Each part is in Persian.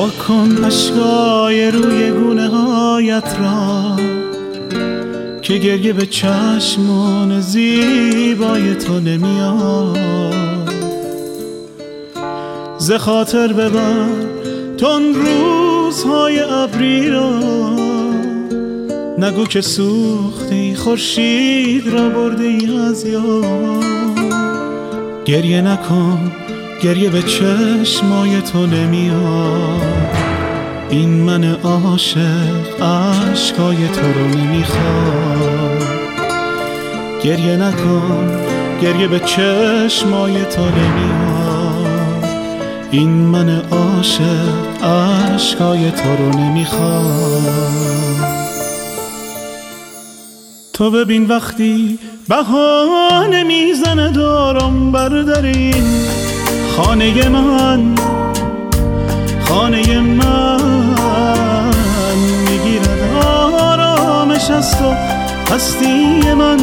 پاک کن اشکای روی گونه هایت را که گریه به چشمان زیبای تو نمیاد. ز خاطر ببر تون روزهای ابری را، نگو که سوختی خورشید را برده ای از یاد. گریه نکن، گریه به چشمای تو نمیاد. این من عاشق اشکای تو رو نمیخواد. گریه نکن، گریه به چشمای تو نمیاد. این من عاشق اشکای تو رو نمیخواد. تو ببین وقتی بهانه میزنه دارم بر در این خانه من، خانه من میگیرد آرامش از تو، هستی من،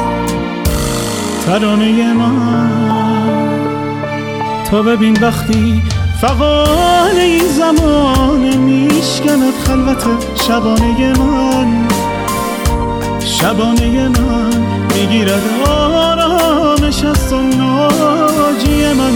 ترانه من. تو ببین وقتی فغان این زمان میشکند خلوت شبانه من، شبانه من میگیرد آرامش از تو، ناجی من،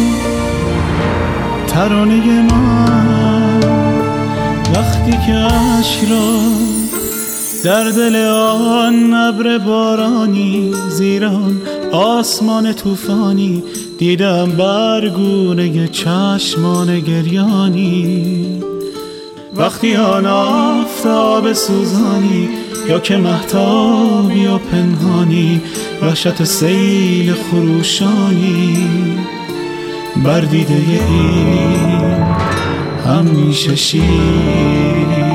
ترانه من. وقتی که عشق را در دل آن ابر بارانی، زیران آسمان طوفانی، دیدم برگونه چشمان گریانی. وقتی آن آفتاب سوزانی، یا که مهتابی یا پنهانی، وحشت سیل خروشانی بر دیده این همیشه شیر.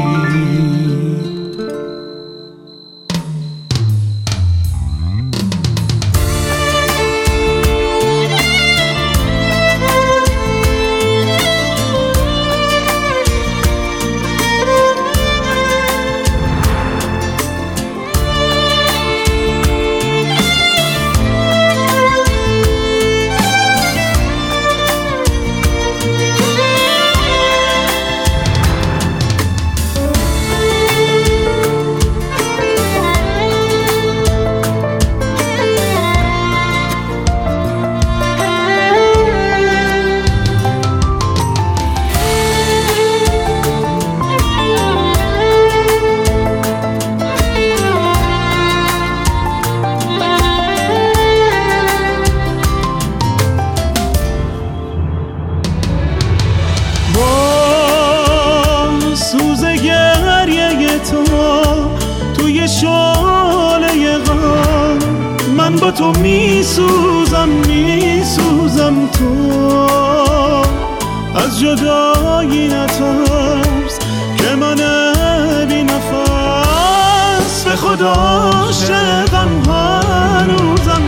توی شعله غم من با تو میسوزم، میسوزم. تو از جدایی نترس که من بی نفس، به خدا عاشقم هنوزم.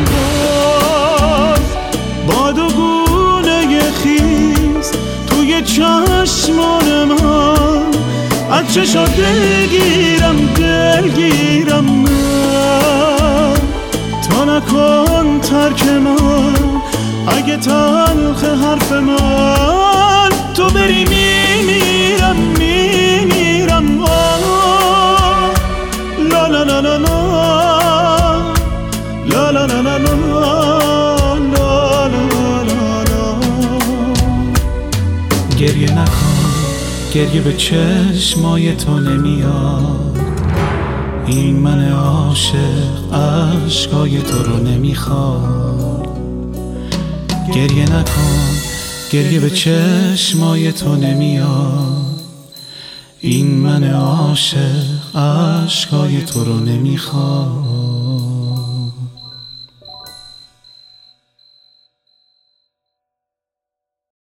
باز با دو گونه خیز توی چشمان من، از چشات دلگیرم، دلگیرم من. تا نکن ترک من، اگه تلخ حرف من، تو بری میمیرم، میمیرم. لا لا لا لا لا لا لا لا لا لا لا لا. گریه نکن، گریه به چشمای تو نمیاد. این من عاشق اشکای تو رو نمیخواد. گریه نکن، گریه به چشمای تو نمیاد. این من عاشق اشکای تو رو نمیخواد.